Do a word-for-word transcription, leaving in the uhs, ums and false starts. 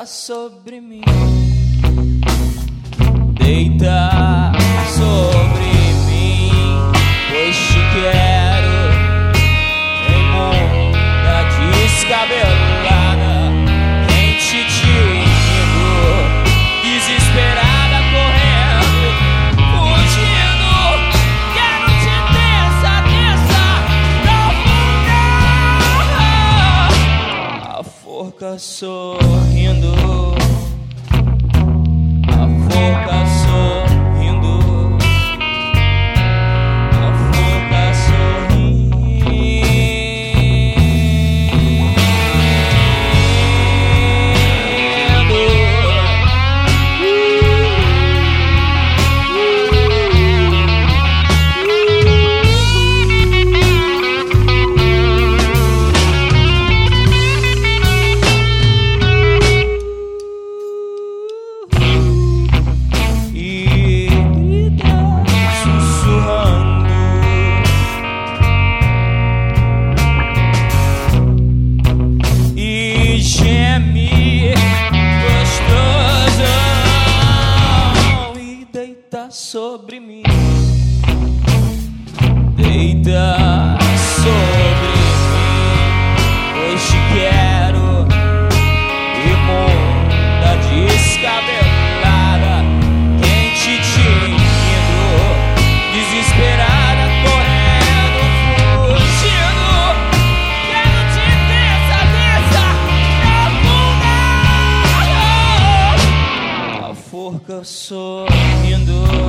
deita sobre mim, deita sobre mim, pois te quero em onda descabelada, quente tímido, desesperada, correndo, fugindo. Quero te desça, desça, profunda. A forca sorrindo, a forca sorrindo, a forca sorrindo. E grita sussurrando, e geme gostosão, e deita sobre mim, deita sobre mim, pois te quero imunda, descabelada, quente tímido, desesperada, correndo, fugindo. Quero te desça, desça, profunda. A forca sorrindo,